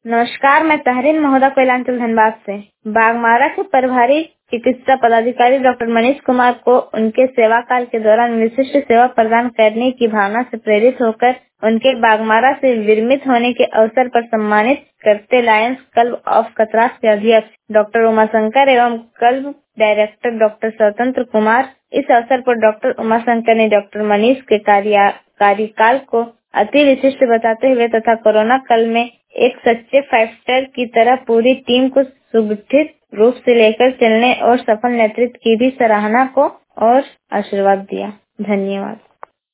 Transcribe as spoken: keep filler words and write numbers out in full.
नमस्कार, मैं तहरीन महोदा कोयलांचल धनबाद से। बागमारा के प्रभारी चिकित्सा पदाधिकारी डॉक्टर मनीष कुमार को उनके सेवा काल के दौरान विशिष्ट सेवा प्रदान करने की भावना से प्रेरित होकर उनके बागमारा से विरमित होने के अवसर पर सम्मानित करते लायंस क्लब ऑफ कतरास के अध्यक्ष डॉक्टर उमाशंकर एवं क्लब डायरेक्टर डॉक्टर स्वतंत्र कुमार। इस अवसर पर डॉक्टर उमाशंकर ने डॉक्टर मनीष के कार्य कार्यकाल को अति विशिष्ट बताते हुए तथा कोरोना काल में एक सच्चे फाइटर की तरह पूरी टीम को सुगठित रूप से लेकर चलने और सफल नेतृत्व की भी सराहना को और आशीर्वाद दिया। धन्यवाद।